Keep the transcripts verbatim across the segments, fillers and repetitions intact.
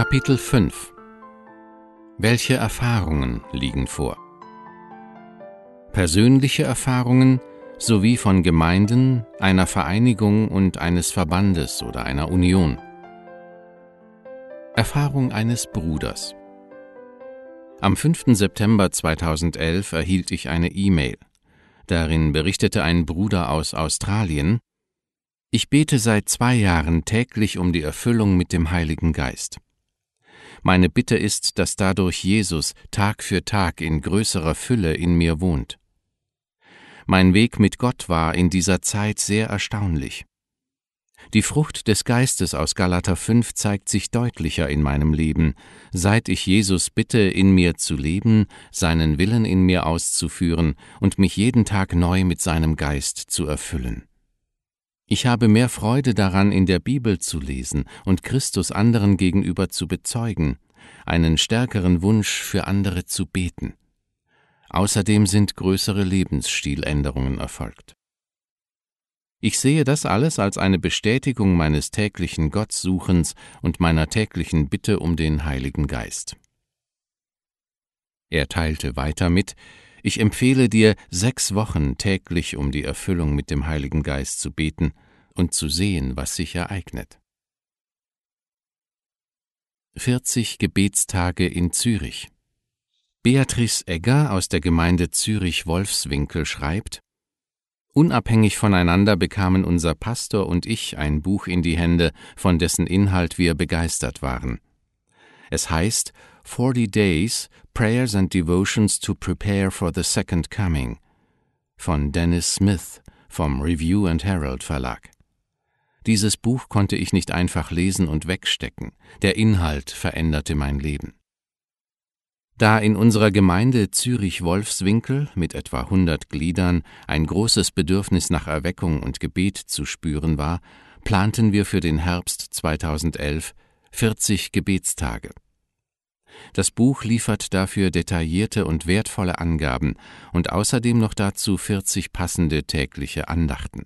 Kapitel fünf. Welche Erfahrungen liegen vor? Persönliche Erfahrungen sowie von Gemeinden, einer Vereinigung und eines Verbandes oder einer Union. Erfahrung eines Bruders. Am fünften September zweitausendelf erhielt ich eine E-Mail. Darin berichtete ein Bruder aus Australien: Ich bete seit zwei Jahren täglich um die Erfüllung mit dem Heiligen Geist. Meine Bitte ist, dass dadurch Jesus Tag für Tag in größerer Fülle in mir wohnt. Mein Weg mit Gott war in dieser Zeit sehr erstaunlich. Die Frucht des Geistes aus Galater fünf zeigt sich deutlicher in meinem Leben, seit ich Jesus bitte, in mir zu leben, seinen Willen in mir auszuführen und mich jeden Tag neu mit seinem Geist zu erfüllen. Ich habe mehr Freude daran, in der Bibel zu lesen und Christus anderen gegenüber zu bezeugen, einen stärkeren Wunsch für andere zu beten. Außerdem sind größere Lebensstiländerungen erfolgt. Ich sehe das alles als eine Bestätigung meines täglichen Gottsuchens und meiner täglichen Bitte um den Heiligen Geist. Er teilte weiter mit: Ich empfehle dir, sechs Wochen täglich um die Erfüllung mit dem Heiligen Geist zu beten und zu sehen, was sich ereignet. vierzig Gebetstage in Zürich. Beatrice Egger aus der Gemeinde Zürich-Wolfswinkel schreibt: Unabhängig voneinander bekamen unser Pastor und ich ein Buch in die Hände, von dessen Inhalt wir begeistert waren. Es heißt Forty Days, Prayers and Devotions to Prepare for the Second Coming von Dennis Smith vom Review and Herald Verlag. Dieses Buch konnte ich nicht einfach lesen und wegstecken. Der Inhalt veränderte mein Leben. Da in unserer Gemeinde Zürich-Wolfswinkel mit etwa hundert Gliedern ein großes Bedürfnis nach Erweckung und Gebet zu spüren war, planten wir für den Herbst zweitausendelf vierzig Gebetstage. Das Buch liefert dafür detaillierte und wertvolle Angaben und außerdem noch dazu vierzig passende tägliche Andachten.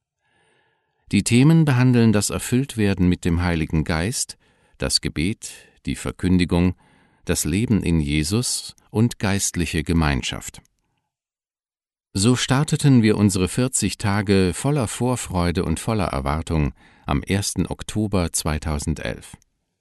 Die Themen behandeln das Erfülltwerden mit dem Heiligen Geist, das Gebet, die Verkündigung, das Leben in Jesus und geistliche Gemeinschaft. So starteten wir unsere vierzig Tage voller Vorfreude und voller Erwartung am ersten Oktober zweitausendelf.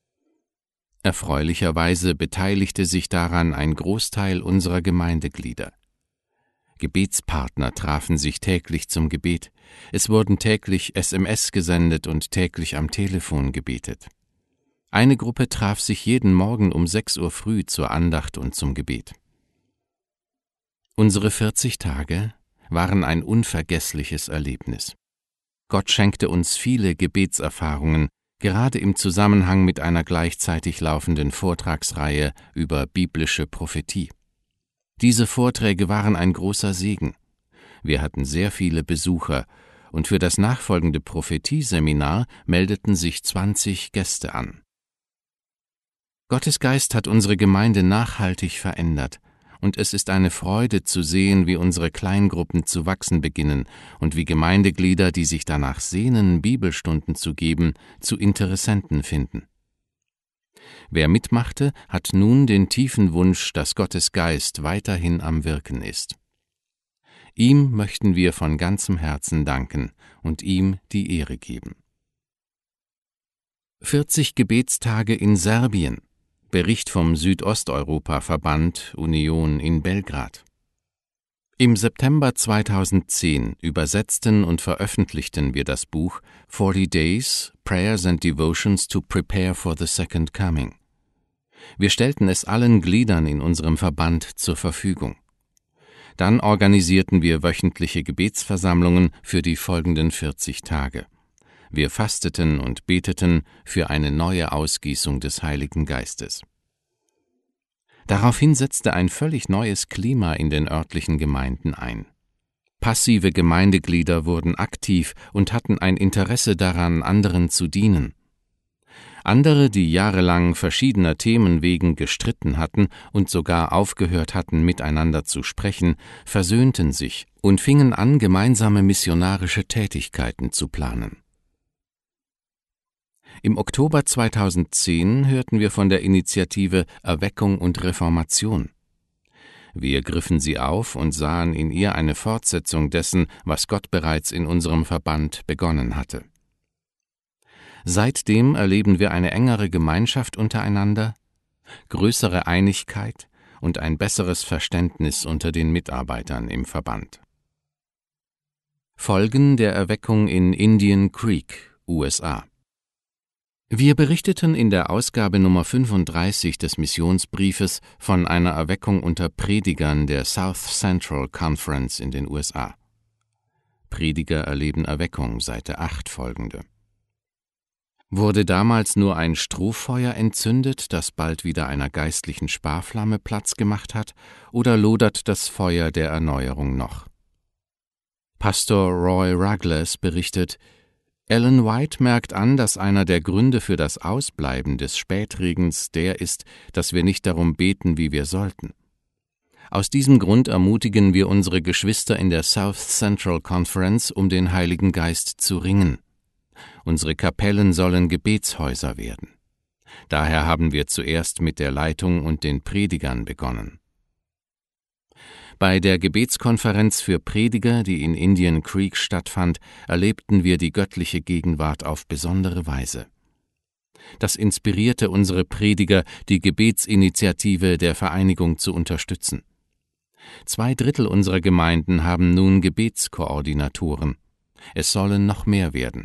Erfreulicherweise beteiligte sich daran ein Großteil unserer Gemeindeglieder. Gebetspartner trafen sich täglich zum Gebet, es wurden täglich S M S gesendet und täglich am Telefon gebetet. Eine Gruppe traf sich jeden Morgen um sechs Uhr früh zur Andacht und zum Gebet. Unsere vierzig Tage waren ein unvergessliches Erlebnis. Gott schenkte uns viele Gebetserfahrungen, gerade im Zusammenhang mit einer gleichzeitig laufenden Vortragsreihe über biblische Prophetie. Diese Vorträge waren ein großer Segen. Wir hatten sehr viele Besucher und für das nachfolgende Prophetie-Seminar meldeten sich zwanzig Gäste an. Gottes Geist hat unsere Gemeinde nachhaltig verändert und es ist eine Freude zu sehen, wie unsere Kleingruppen zu wachsen beginnen und wie Gemeindeglieder, die sich danach sehnen, Bibelstunden zu geben, zu Interessenten finden. Wer mitmachte, hat nun den tiefen Wunsch, dass Gottes Geist weiterhin am Wirken ist. Ihm möchten wir von ganzem Herzen danken und ihm die Ehre geben. vierzig Gebetstage in Serbien. Bericht vom Südosteuropa-Verband Union in Belgrad. Im September zweitausendzehn übersetzten und veröffentlichten wir das Buch Forty Days, Prayers and Devotions to Prepare for the Second Coming. Wir stellten es allen Gliedern in unserem Verband zur Verfügung. Dann organisierten wir wöchentliche Gebetsversammlungen für die folgenden vierzig Tage. Wir fasteten und beteten für eine neue Ausgießung des Heiligen Geistes. Daraufhin setzte ein völlig neues Klima in den örtlichen Gemeinden ein. Passive Gemeindeglieder wurden aktiv und hatten ein Interesse daran, anderen zu dienen. Andere, die jahrelang verschiedener Themen wegen gestritten hatten und sogar aufgehört hatten, miteinander zu sprechen, versöhnten sich und fingen an, gemeinsame missionarische Tätigkeiten zu planen. Im Oktober zweitausendzehn hörten wir von der Initiative Erweckung und Reformation. Wir griffen sie auf und sahen in ihr eine Fortsetzung dessen, was Gott bereits in unserem Verband begonnen hatte. Seitdem erleben wir eine engere Gemeinschaft untereinander, größere Einigkeit und ein besseres Verständnis unter den Mitarbeitern im Verband. Folgen der Erweckung in Indian Creek, U S A. Wir berichteten in der Ausgabe Nummer fünfunddreißig des Missionsbriefes von einer Erweckung unter Predigern der South Central Conference in den U S A. Prediger erleben Erweckung, Seite acht folgende. Wurde damals nur ein Strohfeuer entzündet, das bald wieder einer geistlichen Sparflamme Platz gemacht hat, oder lodert das Feuer der Erneuerung noch? Pastor Roy Ruggles berichtet, Ellen White merkt an, dass einer der Gründe für das Ausbleiben des Spätregens der ist, dass wir nicht darum beten, wie wir sollten. Aus diesem Grund ermutigen wir unsere Geschwister in der South Central Conference, um den Heiligen Geist zu ringen. Unsere Kapellen sollen Gebetshäuser werden. Daher haben wir zuerst mit der Leitung und den Predigern begonnen. Bei der Gebetskonferenz für Prediger, die in Indian Creek stattfand, erlebten wir die göttliche Gegenwart auf besondere Weise. Das inspirierte unsere Prediger, die Gebetsinitiative der Vereinigung zu unterstützen. Zwei Drittel unserer Gemeinden haben nun Gebetskoordinatoren. Es sollen noch mehr werden.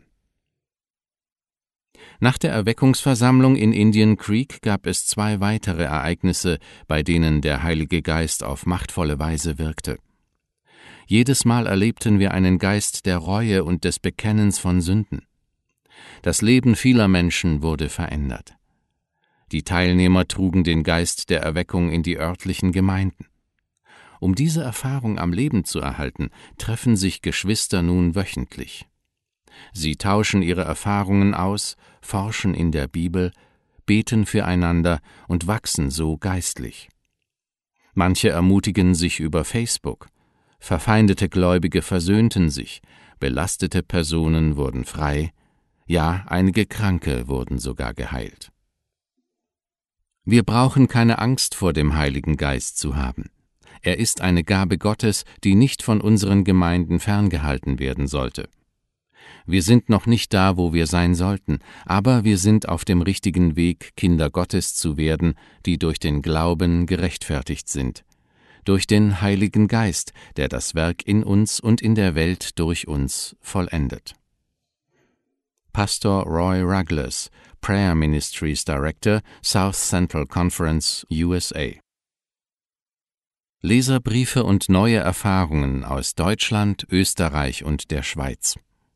Nach der Erweckungsversammlung in Indian Creek gab es zwei weitere Ereignisse, bei denen der Heilige Geist auf machtvolle Weise wirkte. Jedes Mal erlebten wir einen Geist der Reue und des Bekennens von Sünden. Das Leben vieler Menschen wurde verändert. Die Teilnehmer trugen den Geist der Erweckung in die örtlichen Gemeinden. Um diese Erfahrung am Leben zu erhalten, treffen sich Geschwister nun wöchentlich. Sie tauschen ihre Erfahrungen aus, forschen in der Bibel, beten füreinander und wachsen so geistlich. Manche ermutigen sich über Facebook, verfeindete Gläubige versöhnten sich, belastete Personen wurden frei, ja, einige Kranke wurden sogar geheilt. Wir brauchen keine Angst vor dem Heiligen Geist zu haben. Er ist eine Gabe Gottes, die nicht von unseren Gemeinden ferngehalten werden sollte. Wir sind noch nicht da, wo wir sein sollten, aber wir sind auf dem richtigen Weg, Kinder Gottes zu werden, die durch den Glauben gerechtfertigt sind, durch den Heiligen Geist, der das Werk in uns und in der Welt durch uns vollendet. Pastor Roy Ruggles, Prayer Ministries Director, South Central Conference, U S A. Leserbriefe und neue Erfahrungen aus Deutschland, Österreich und der Schweiz.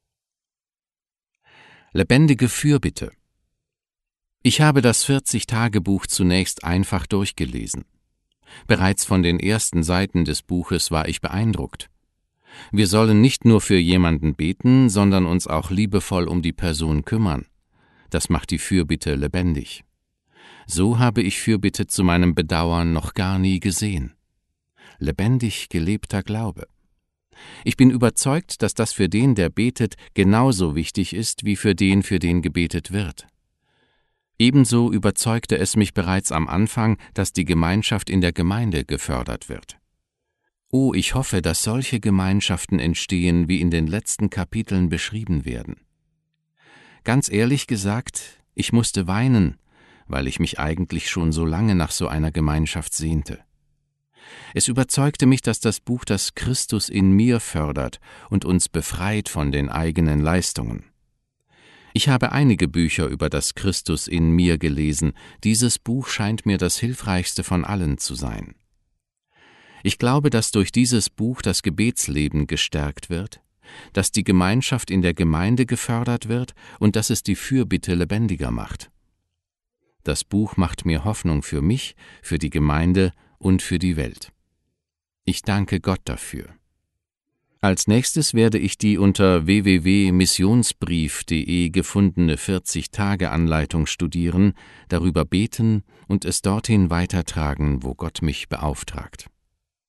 Lebendige Fürbitte. Ich habe das vierzig-Tage-Buch zunächst einfach durchgelesen. Bereits von den ersten Seiten des Buches war ich beeindruckt. Wir sollen nicht nur für jemanden beten, sondern uns auch liebevoll um die Person kümmern. Das macht die Fürbitte lebendig. So habe ich Fürbitte zu meinem Bedauern noch gar nie gesehen. Lebendig gelebter Glaube. Ich bin überzeugt, dass das für den, der betet, genauso wichtig ist wie für den, für den gebetet wird. Ebenso überzeugte es mich bereits am Anfang, dass die Gemeinschaft in der Gemeinde gefördert wird. Oh, ich hoffe, dass solche Gemeinschaften entstehen, wie in den letzten Kapiteln beschrieben werden. Ganz ehrlich gesagt, ich musste weinen, weil ich mich eigentlich schon so lange nach so einer Gemeinschaft sehnte. Es überzeugte mich, dass das Buch das Christus in mir fördert und uns befreit von den eigenen Leistungen. Ich habe einige Bücher über das Christus in mir gelesen. Dieses Buch scheint mir das hilfreichste von allen zu sein. Ich glaube, dass durch dieses Buch das Gebetsleben gestärkt wird, dass die Gemeinschaft in der Gemeinde gefördert wird und dass es die Fürbitte lebendiger macht. Das Buch macht mir Hoffnung für mich, für die Gemeinde und für die Welt. Ich danke Gott dafür. Als nächstes werde ich die unter w w w punkt missionsbrief punkt de gefundene vierzig-Tage-Anleitung studieren, darüber beten und es dorthin weitertragen, wo Gott mich beauftragt.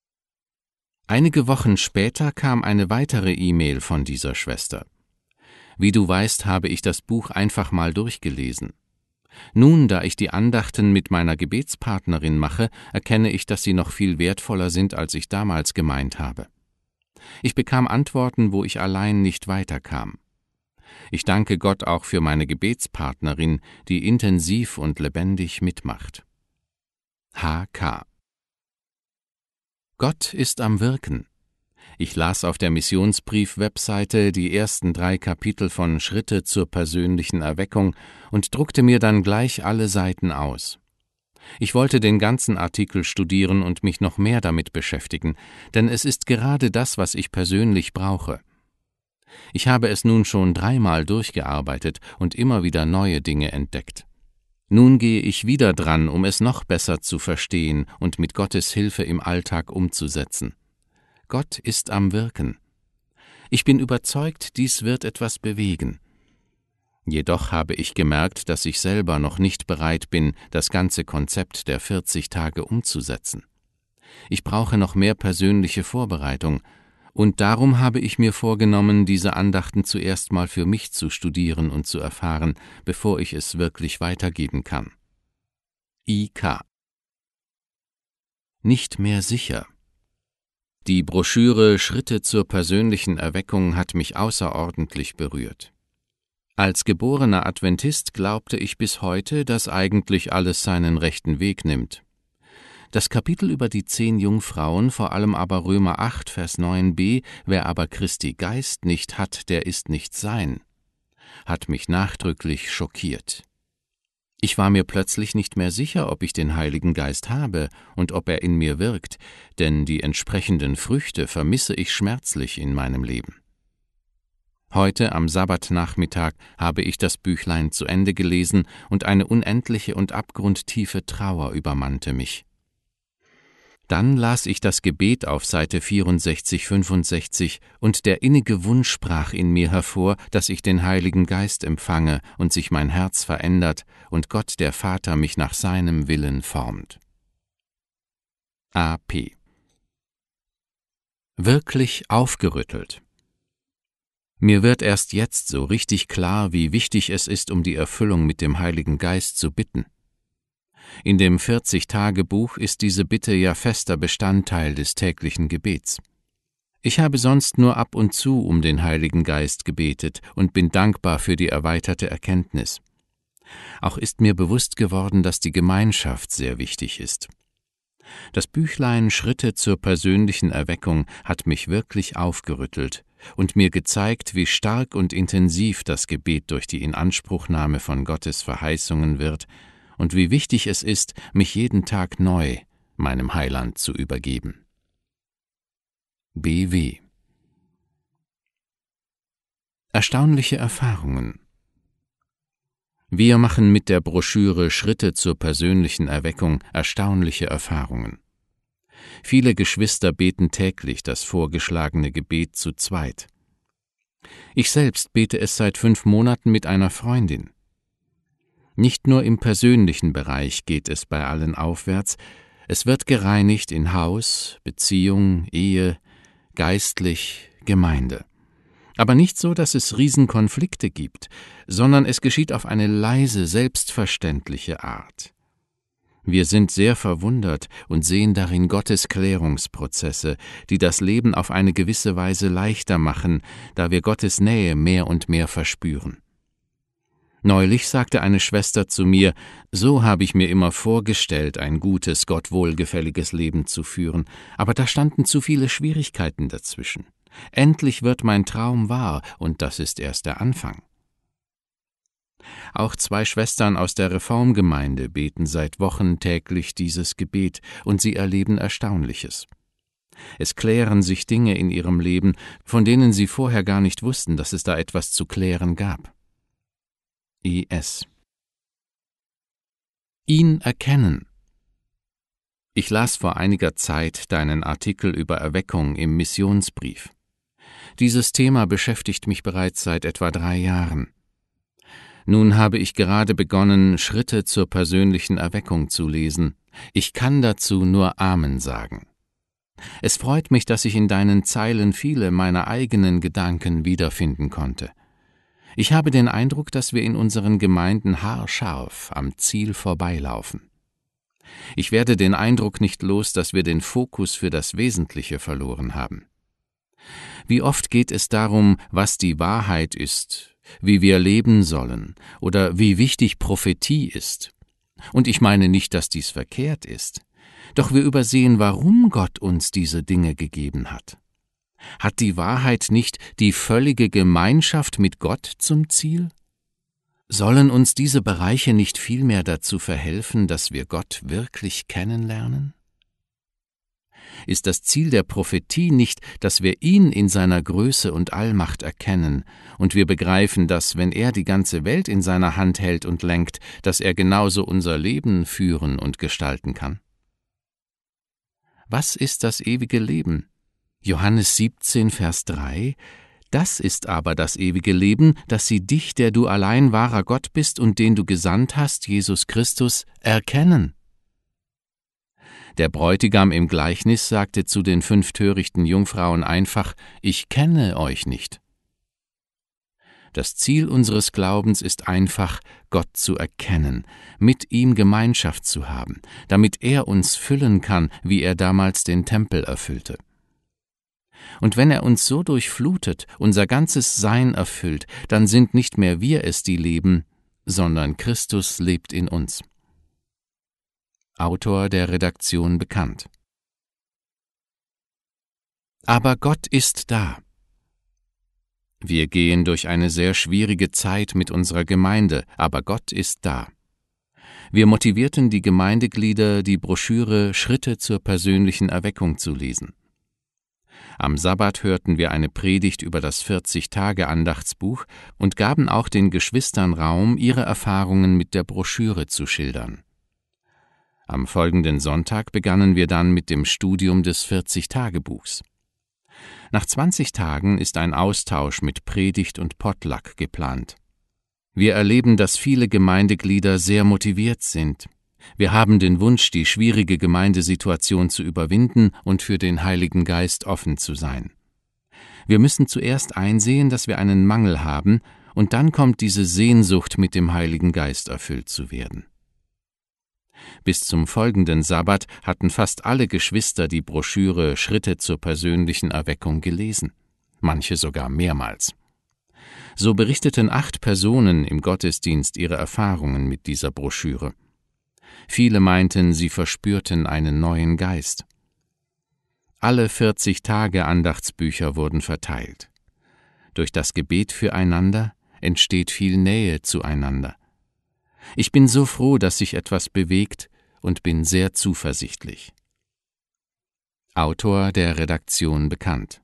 Einige Wochen später kam eine weitere E-Mail von dieser Schwester. Wie du weißt, habe ich das Buch einfach mal durchgelesen. Nun, da ich die Andachten mit meiner Gebetspartnerin mache, erkenne ich, dass sie noch viel wertvoller sind, als ich damals gemeint habe. Ich bekam Antworten, wo ich allein nicht weiterkam. Ich danke Gott auch für meine Gebetspartnerin, die intensiv und lebendig mitmacht. H K Gott ist am Wirken. Ich las auf der Missionsbrief-Webseite die ersten drei Kapitel von Schritte zur persönlichen Erweckung und druckte mir dann gleich alle Seiten aus. Ich wollte den ganzen Artikel studieren und mich noch mehr damit beschäftigen, denn es ist gerade das, was ich persönlich brauche. Ich habe es nun schon dreimal durchgearbeitet und immer wieder neue Dinge entdeckt. Nun gehe ich wieder dran, um es noch besser zu verstehen und mit Gottes Hilfe im Alltag umzusetzen. Gott ist am Wirken. Ich bin überzeugt, dies wird etwas bewegen. Jedoch habe ich gemerkt, dass ich selber noch nicht bereit bin, das ganze Konzept der vierzig Tage umzusetzen. Ich brauche noch mehr persönliche Vorbereitung, und darum habe ich mir vorgenommen, diese Andachten zuerst mal für mich zu studieren und zu erfahren, bevor ich es wirklich weitergeben kann. I K Nicht mehr sicher. Die Broschüre Schritte zur persönlichen Erweckung hat mich außerordentlich berührt. Als geborener Adventist glaubte ich bis heute, dass eigentlich alles seinen rechten Weg nimmt. Das Kapitel über die zehn Jungfrauen, vor allem aber Römer acht, Vers neun b, wer aber Christi Geist nicht hat, der ist nicht sein, hat mich nachdrücklich schockiert. Ich war mir plötzlich nicht mehr sicher, ob ich den Heiligen Geist habe und ob er in mir wirkt, denn die entsprechenden Früchte vermisse ich schmerzlich in meinem Leben. Heute am Sabbatnachmittag habe ich das Büchlein zu Ende gelesen und eine unendliche und abgrundtiefe Trauer übermannte mich. Dann las ich das Gebet auf Seite vierundsechzig, fünfundsechzig und der innige Wunsch sprach in mir hervor, dass ich den Heiligen Geist empfange und sich mein Herz verändert und Gott der Vater mich nach seinem Willen formt. A P Wirklich aufgerüttelt. Mir wird erst jetzt so richtig klar, wie wichtig es ist, um die Erfüllung mit dem Heiligen Geist zu bitten. In dem vierzig-Tage-Buch ist diese Bitte ja fester Bestandteil des täglichen Gebets. Ich habe sonst nur ab und zu um den Heiligen Geist gebetet und bin dankbar für die erweiterte Erkenntnis. Auch ist mir bewusst geworden, dass die Gemeinschaft sehr wichtig ist. Das Büchlein Schritte zur persönlichen Erweckung hat mich wirklich aufgerüttelt und mir gezeigt, wie stark und intensiv das Gebet durch die Inanspruchnahme von Gottes Verheißungen wird und wie wichtig es ist, mich jeden Tag neu meinem Heiland zu übergeben. B W Erstaunliche Erfahrungen. Wir machen mit der Broschüre Schritte zur persönlichen Erweckung erstaunliche Erfahrungen. Viele Geschwister beten täglich das vorgeschlagene Gebet zu zweit. Ich selbst bete es seit fünf Monaten mit einer Freundin. Nicht nur im persönlichen Bereich geht es bei allen aufwärts, es wird gereinigt in Haus, Beziehung, Ehe, geistlich, Gemeinde. Aber nicht so, dass es Riesenkonflikte gibt, sondern es geschieht auf eine leise, selbstverständliche Art. Wir sind sehr verwundert und sehen darin Gottes Klärungsprozesse, die das Leben auf eine gewisse Weise leichter machen, da wir Gottes Nähe mehr und mehr verspüren. Neulich sagte eine Schwester zu mir, so habe ich mir immer vorgestellt, ein gutes, Gott wohlgefälliges Leben zu führen, aber da standen zu viele Schwierigkeiten dazwischen. Endlich wird mein Traum wahr, und das ist erst der Anfang. Auch zwei Schwestern aus der Reformgemeinde beten seit Wochen täglich dieses Gebet, und sie erleben Erstaunliches. Es klären sich Dinge in ihrem Leben, von denen sie vorher gar nicht wussten, dass es da etwas zu klären gab. E S Ihn erkennen. Ich las vor einiger Zeit deinen Artikel über Erweckung im Missionsbrief. Dieses Thema beschäftigt mich bereits seit etwa drei Jahren. Nun habe ich gerade begonnen, Schritte zur persönlichen Erweckung zu lesen. Ich kann dazu nur Amen sagen. Es freut mich, dass ich in deinen Zeilen viele meiner eigenen Gedanken wiederfinden konnte. Ich habe den Eindruck, dass wir in unseren Gemeinden haarscharf am Ziel vorbeilaufen. Ich werde den Eindruck nicht los, dass wir den Fokus für das Wesentliche verloren haben. Wie oft geht es darum, was die Wahrheit ist, wie wir leben sollen oder wie wichtig Prophetie ist. Und ich meine nicht, dass dies verkehrt ist. Doch wir übersehen, warum Gott uns diese Dinge gegeben hat. Hat die Wahrheit nicht die völlige Gemeinschaft mit Gott zum Ziel? Sollen uns diese Bereiche nicht vielmehr dazu verhelfen, dass wir Gott wirklich kennenlernen? Ist das Ziel der Prophetie nicht, dass wir ihn in seiner Größe und Allmacht erkennen und wir begreifen, dass, wenn er die ganze Welt in seiner Hand hält und lenkt, dass er genauso unser Leben führen und gestalten kann? Was ist das ewige Leben? Johannes siebzehn, Vers drei: Das ist aber das ewige Leben, dass sie dich, der du allein wahrer Gott bist und den du gesandt hast, Jesus Christus, erkennen. Der Bräutigam im Gleichnis sagte zu den fünf törichten Jungfrauen einfach: Ich kenne euch nicht. Das Ziel unseres Glaubens ist einfach, Gott zu erkennen, mit ihm Gemeinschaft zu haben, damit er uns füllen kann, wie er damals den Tempel erfüllte. Und wenn er uns so durchflutet, unser ganzes Sein erfüllt, dann sind nicht mehr wir es, die leben, sondern Christus lebt in uns. Autor der Redaktion bekannt. Aber Gott ist da. Wir gehen durch eine sehr schwierige Zeit mit unserer Gemeinde, aber Gott ist da. Wir motivierten die Gemeindeglieder, die Broschüre Schritte zur persönlichen Erweckung zu lesen. Am Sabbat hörten wir eine Predigt über das vierzig-Tage-Andachtsbuch und gaben auch den Geschwistern Raum, ihre Erfahrungen mit der Broschüre zu schildern. Am folgenden Sonntag begannen wir dann mit dem Studium des vierzig-Tage-Buchs. Nach zwanzig Tagen ist ein Austausch mit Predigt und Potluck geplant. Wir erleben, dass viele Gemeindeglieder sehr motiviert sind. Wir haben den Wunsch, die schwierige Gemeindesituation zu überwinden und für den Heiligen Geist offen zu sein. Wir müssen zuerst einsehen, dass wir einen Mangel haben, und dann kommt diese Sehnsucht, mit dem Heiligen Geist erfüllt zu werden. Bis zum folgenden Sabbat hatten fast alle Geschwister die Broschüre Schritte zur persönlichen Erweckung gelesen, manche sogar mehrmals. So berichteten acht Personen im Gottesdienst ihre Erfahrungen mit dieser Broschüre. Viele meinten, sie verspürten einen neuen Geist. Alle vierzig-Tage-Andachtsbücher wurden verteilt. Durch das Gebet füreinander entsteht viel Nähe zueinander. Ich bin so froh, dass sich etwas bewegt und bin sehr zuversichtlich. Autor der Redaktion bekannt.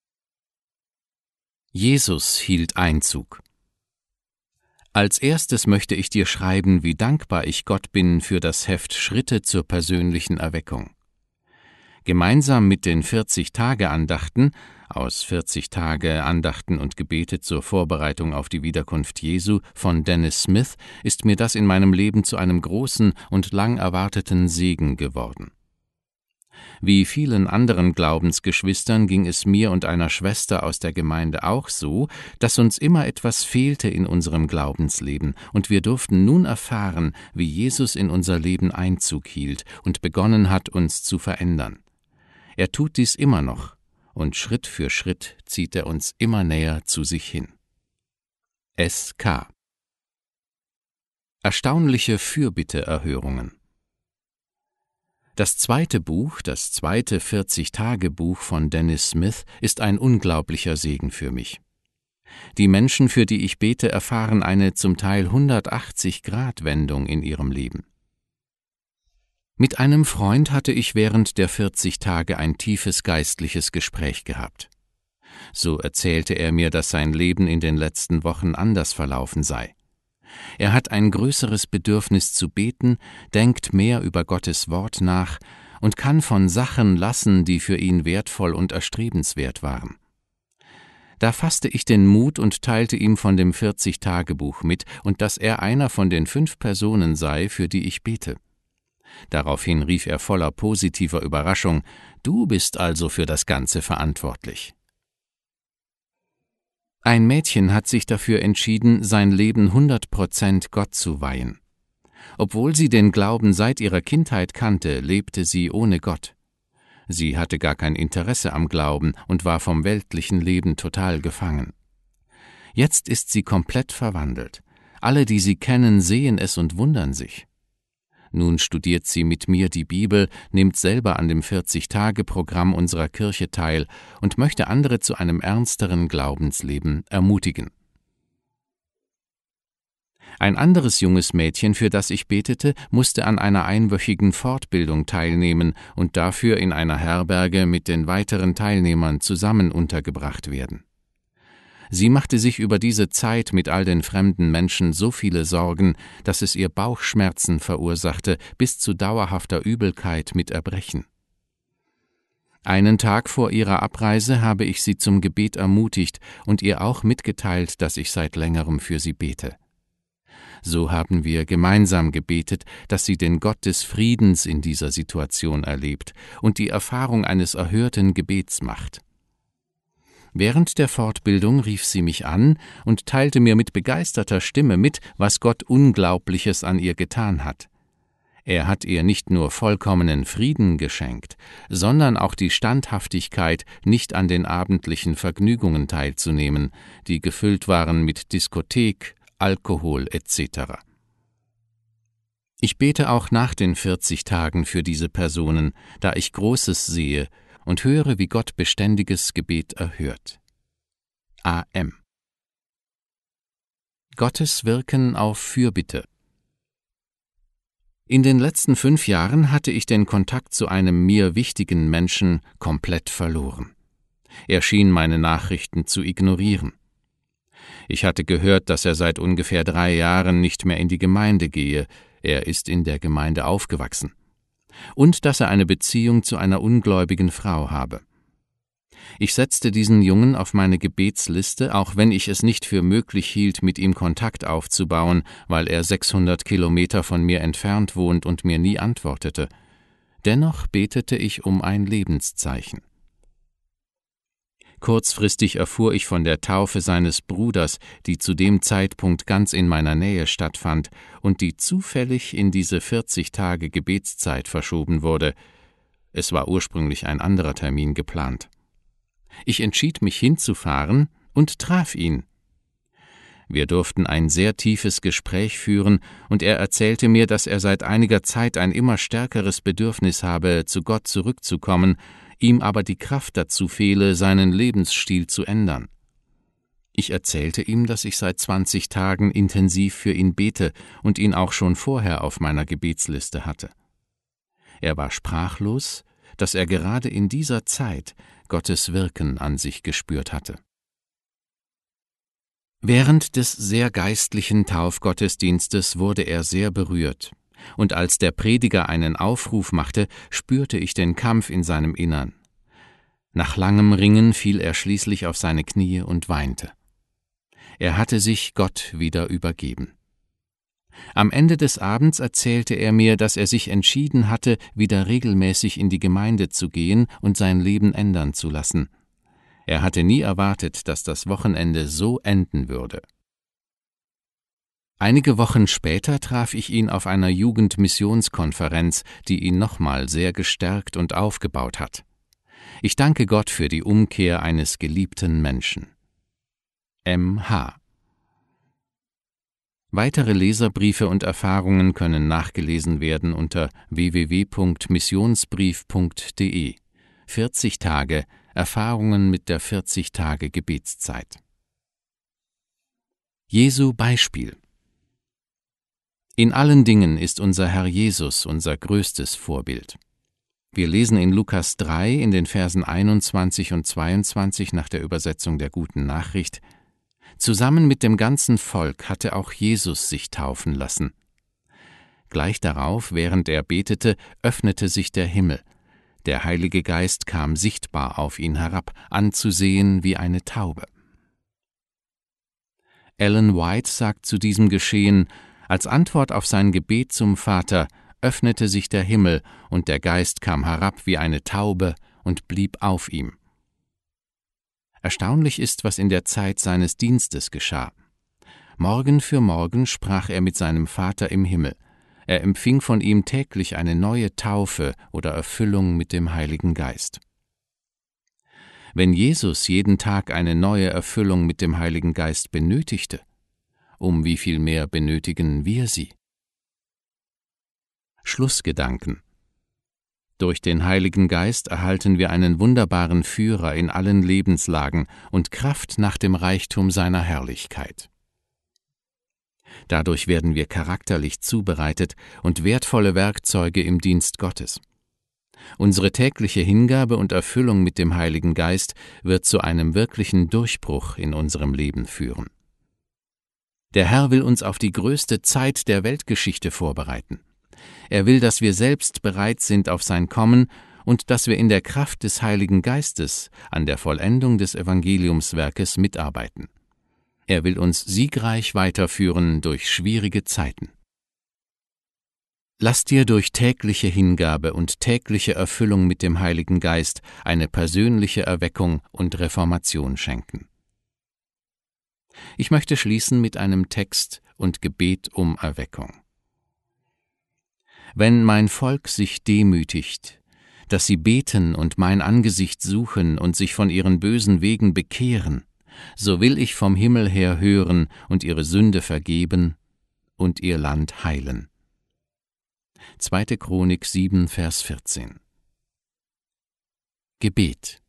Jesus hielt Einzug. Als erstes möchte ich dir schreiben, wie dankbar ich Gott bin für das Heft Schritte zur persönlichen Erweckung. Gemeinsam mit den vierzig-Tage-Andachten aus vierzig Tage Andachten und Gebete zur Vorbereitung auf die Wiederkunft Jesu von Dennis Smith ist mir das in meinem Leben zu einem großen und lang erwarteten Segen geworden. Wie vielen anderen Glaubensgeschwistern ging es mir und einer Schwester aus der Gemeinde auch so, dass uns immer etwas fehlte in unserem Glaubensleben, und wir durften nun erfahren, wie Jesus in unser Leben Einzug hielt und begonnen hat, uns zu verändern. Er tut dies immer noch, und Schritt für Schritt zieht er uns immer näher zu sich hin. S K Erstaunliche Fürbitteerhörungen. Das zweite Buch, das zweite vierzig-Tage-Buch von Dennis Smith, ist ein unglaublicher Segen für mich. Die Menschen, für die ich bete, erfahren eine zum Teil hundertachtzig-Grad-Wendung in ihrem Leben. Mit einem Freund hatte ich während der vierzig Tage ein tiefes geistliches Gespräch gehabt. So erzählte er mir, dass sein Leben in den letzten Wochen anders verlaufen sei. Er hat ein größeres Bedürfnis zu beten, denkt mehr über Gottes Wort nach und kann von Sachen lassen, die für ihn wertvoll und erstrebenswert waren. Da fasste ich den Mut und teilte ihm von dem vierzig-Tage-Buch mit und dass er einer von den fünf Personen sei, für die ich bete. Daraufhin rief er voller positiver Überraschung: »Du bist also für das Ganze verantwortlich.« Ein Mädchen hat sich dafür entschieden, sein Leben hundert Prozent Gott zu weihen. Obwohl sie den Glauben seit ihrer Kindheit kannte, lebte sie ohne Gott. Sie hatte gar kein Interesse am Glauben und war vom weltlichen Leben total gefangen. Jetzt ist sie komplett verwandelt. Alle, die sie kennen, sehen es und wundern sich. Nun studiert sie mit mir die Bibel, nimmt selber an dem vierzig-Tage-Programm unserer Kirche teil und möchte andere zu einem ernsteren Glaubensleben ermutigen. Ein anderes junges Mädchen, für das ich betete, musste an einer einwöchigen Fortbildung teilnehmen und dafür in einer Herberge mit den weiteren Teilnehmern zusammen untergebracht werden. Sie machte sich über diese Zeit mit all den fremden Menschen so viele Sorgen, dass es ihr Bauchschmerzen verursachte, bis zu dauerhafter Übelkeit mit Erbrechen. Einen Tag vor ihrer Abreise habe ich sie zum Gebet ermutigt und ihr auch mitgeteilt, dass ich seit längerem für sie bete. So haben wir gemeinsam gebetet, dass sie den Gott des Friedens in dieser Situation erlebt und die Erfahrung eines erhörten Gebets macht. Während der Fortbildung rief sie mich an und teilte mir mit begeisterter Stimme mit, was Gott Unglaubliches an ihr getan hat. Er hat ihr nicht nur vollkommenen Frieden geschenkt, sondern auch die Standhaftigkeit, nicht an den abendlichen Vergnügungen teilzunehmen, die gefüllt waren mit Diskothek, Alkohol et cetera. Ich bete auch nach den vierzig Tagen für diese Personen, da ich Großes sehe und höre, wie Gott beständiges Gebet erhört. A M Gottes Wirken auf Fürbitte. In den letzten fünf Jahren hatte ich den Kontakt zu einem mir wichtigen Menschen komplett verloren. Er schien meine Nachrichten zu ignorieren. Ich hatte gehört, dass er seit ungefähr drei Jahren nicht mehr in die Gemeinde gehe, er ist in der Gemeinde aufgewachsen, und dass er eine Beziehung zu einer ungläubigen Frau habe. Ich setzte diesen Jungen auf meine Gebetsliste, auch wenn ich es nicht für möglich hielt, mit ihm Kontakt aufzubauen, weil er sechshundert Kilometer von mir entfernt wohnt und mir nie antwortete. Dennoch betete ich um ein Lebenszeichen. Kurzfristig erfuhr ich von der Taufe seines Bruders, die zu dem Zeitpunkt ganz in meiner Nähe stattfand und die zufällig in diese vierzig Tage Gebetszeit verschoben wurde. Es war ursprünglich ein anderer Termin geplant. Ich entschied mich hinzufahren und traf ihn. Wir durften ein sehr tiefes Gespräch führen, und er erzählte mir, dass er seit einiger Zeit ein immer stärkeres Bedürfnis habe, zu Gott zurückzukommen, ihm aber die Kraft dazu fehle, seinen Lebensstil zu ändern. Ich erzählte ihm, dass ich seit zwanzig Tagen intensiv für ihn bete und ihn auch schon vorher auf meiner Gebetsliste hatte. Er war sprachlos, dass er gerade in dieser Zeit Gottes Wirken an sich gespürt hatte. Während des sehr geistlichen Taufgottesdienstes wurde er sehr berührt, und als der Prediger einen Aufruf machte, spürte ich den Kampf in seinem Innern. Nach langem Ringen fiel er schließlich auf seine Knie und weinte. Er hatte sich Gott wieder übergeben. Am Ende des Abends erzählte er mir, dass er sich entschieden hatte, wieder regelmäßig in die Gemeinde zu gehen und sein Leben ändern zu lassen. Er hatte nie erwartet, dass das Wochenende so enden würde. Einige Wochen später traf ich ihn auf einer Jugendmissionskonferenz, die ihn nochmal sehr gestärkt und aufgebaut hat. Ich danke Gott für die Umkehr eines geliebten Menschen. M H Weitere Leserbriefe und Erfahrungen können nachgelesen werden unter w w w punkt missionsbrief punkt d e. vierzig Tage Erfahrungen mit der vierzig Tage Gebetszeit. Jesu Beispiel. In allen Dingen ist unser Herr Jesus unser größtes Vorbild. Wir lesen in Lukas drei in den Versen einundzwanzig und zweiundzwanzig nach der Übersetzung der Guten Nachricht: Zusammen mit dem ganzen Volk hatte auch Jesus sich taufen lassen. Gleich darauf, während er betete, öffnete sich der Himmel. Der Heilige Geist kam sichtbar auf ihn herab, anzusehen wie eine Taube. Ellen White sagt zu diesem Geschehen: Als Antwort auf sein Gebet zum Vater öffnete sich der Himmel, und der Geist kam herab wie eine Taube und blieb auf ihm. Erstaunlich ist, was in der Zeit seines Dienstes geschah. Morgen für Morgen sprach er mit seinem Vater im Himmel. Er empfing von ihm täglich eine neue Taufe oder Erfüllung mit dem Heiligen Geist. Wenn Jesus jeden Tag eine neue Erfüllung mit dem Heiligen Geist benötigte, um wie viel mehr benötigen wir sie? Schlussgedanken. Durch den Heiligen Geist erhalten wir einen wunderbaren Führer in allen Lebenslagen und Kraft nach dem Reichtum seiner Herrlichkeit. Dadurch werden wir charakterlich zubereitet und wertvolle Werkzeuge im Dienst Gottes. Unsere tägliche Hingabe und Erfüllung mit dem Heiligen Geist wird zu einem wirklichen Durchbruch in unserem Leben führen. Der Herr will uns auf die größte Zeit der Weltgeschichte vorbereiten. Er will, dass wir selbst bereit sind auf sein Kommen und dass wir in der Kraft des Heiligen Geistes an der Vollendung des Evangeliumswerkes mitarbeiten. Er will uns siegreich weiterführen durch schwierige Zeiten. Lass dir durch tägliche Hingabe und tägliche Erfüllung mit dem Heiligen Geist eine persönliche Erweckung und Reformation schenken. Ich möchte schließen mit einem Text und Gebet um Erweckung. Wenn mein Volk sich demütigt, dass sie beten und mein Angesicht suchen und sich von ihren bösen Wegen bekehren, so will ich vom Himmel her hören und ihre Sünde vergeben und ihr Land heilen. zweite Chronik sieben, Vers vierzehn. Gebet.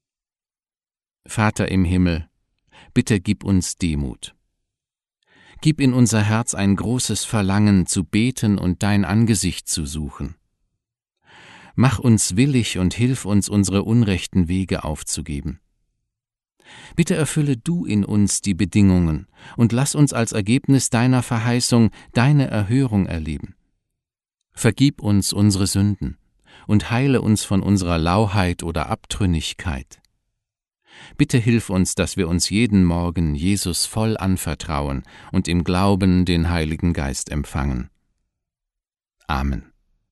Vater im Himmel, bitte gib uns Demut. Gib in unser Herz ein großes Verlangen zu beten und dein Angesicht zu suchen. Mach uns willig und hilf uns, unsere unrechten Wege aufzugeben. Bitte erfülle du in uns die Bedingungen und lass uns als Ergebnis deiner Verheißung deine Erhörung erleben. Vergib uns unsere Sünden und heile uns von unserer Lauheit oder Abtrünnigkeit. Bitte hilf uns, dass wir uns jeden Morgen Jesus voll anvertrauen und im Glauben den Heiligen Geist empfangen. Amen.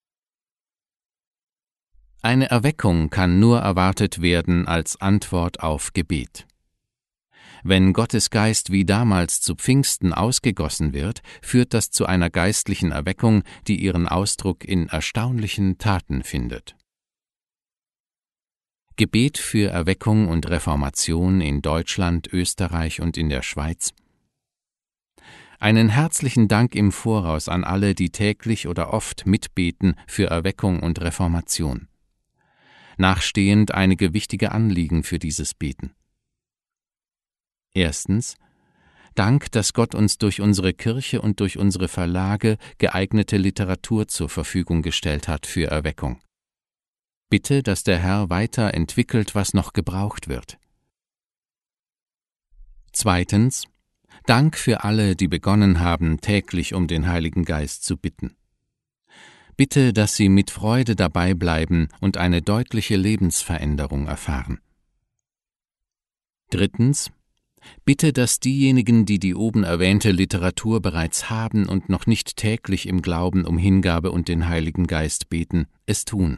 Eine Erweckung kann nur erwartet werden als Antwort auf Gebet. Wenn Gottes Geist wie damals zu Pfingsten ausgegossen wird, führt das zu einer geistlichen Erweckung, die ihren Ausdruck in erstaunlichen Taten findet. Gebet für Erweckung und Reformation in Deutschland, Österreich und in der Schweiz. Einen herzlichen Dank im Voraus an alle, die täglich oder oft mitbeten für Erweckung und Reformation. Nachstehend einige wichtige Anliegen für dieses Beten. Erstens, Dank, dass Gott uns durch unsere Kirche und durch unsere Verlage geeignete Literatur zur Verfügung gestellt hat für Erweckung. Bitte, dass der Herr weiter entwickelt, was noch gebraucht wird. Zweitens, Dank für alle, die begonnen haben, täglich um den Heiligen Geist zu bitten. Bitte, dass sie mit Freude dabei bleiben und eine deutliche Lebensveränderung erfahren. Drittens, bitte, dass diejenigen, die die oben erwähnte Literatur bereits haben und noch nicht täglich im Glauben um Hingabe und den Heiligen Geist beten, es tun.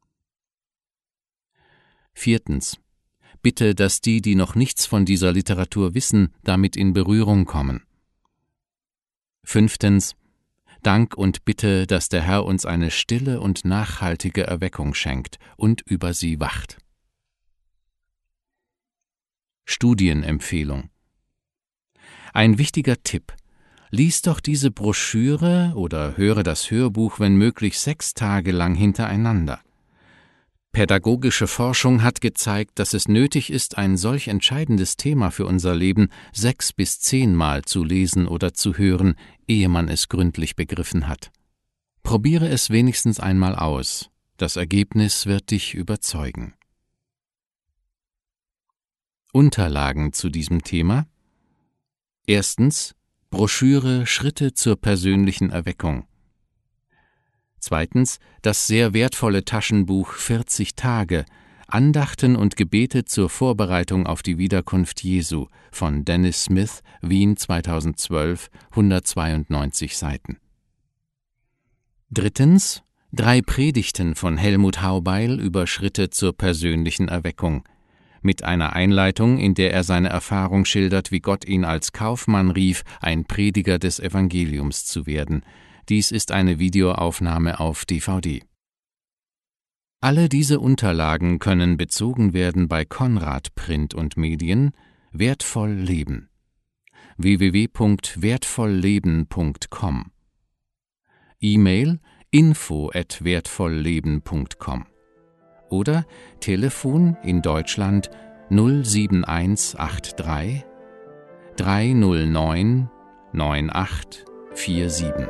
Viertens, bitte, dass die, die noch nichts von dieser Literatur wissen, damit in Berührung kommen. Fünftens, Dank und Bitte, dass der Herr uns eine stille und nachhaltige Erweckung schenkt und über sie wacht. Studienempfehlung. Ein wichtiger Tipp: Lies doch diese Broschüre oder höre das Hörbuch, wenn möglich, sechs Tage lang hintereinander. Pädagogische Forschung hat gezeigt, dass es nötig ist, ein solch entscheidendes Thema für unser Leben sechs bis zehnmal zu lesen oder zu hören, ehe man es gründlich begriffen hat. Probiere es wenigstens einmal aus. Das Ergebnis wird dich überzeugen. Unterlagen zu diesem Thema. Erstens, Broschüre Schritte zur persönlichen Erweckung. Zweitens, das sehr wertvolle Taschenbuch vierzig Tage, Andachten und Gebete zur Vorbereitung auf die Wiederkunft Jesu von Dennis Smith, Wien zweitausendzwölf, hundertzweiundneunzig Seiten. Drittens, drei Predigten von Helmut Haubeil über Schritte zur persönlichen Erweckung. mit einer Einleitung, in der er seine Erfahrung schildert, wie Gott ihn als Kaufmann rief, ein Prediger des Evangeliums zu werden. Dies ist eine Videoaufnahme auf D V D. Alle diese Unterlagen können bezogen werden bei Konrad Print und Medien. Wertvoll Leben. w w w punkt wertvollleben punkt com. E-Mail info at wertvollleben punkt com oder Telefon in Deutschland null sieben eins acht drei drei null neun neun acht vier sieben.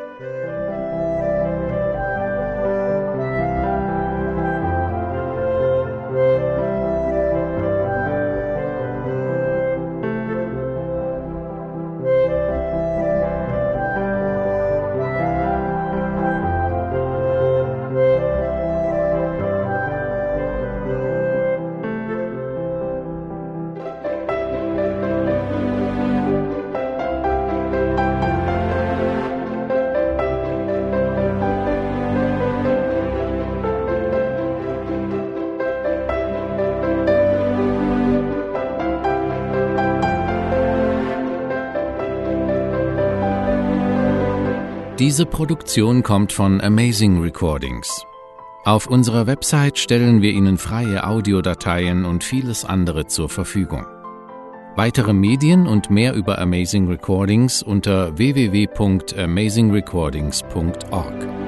Diese Produktion kommt von Amazing Recordings. Auf unserer Website stellen wir Ihnen freie Audiodateien und vieles andere zur Verfügung. Weitere Medien und mehr über Amazing Recordings unter w w w punkt amazing recordings punkt org.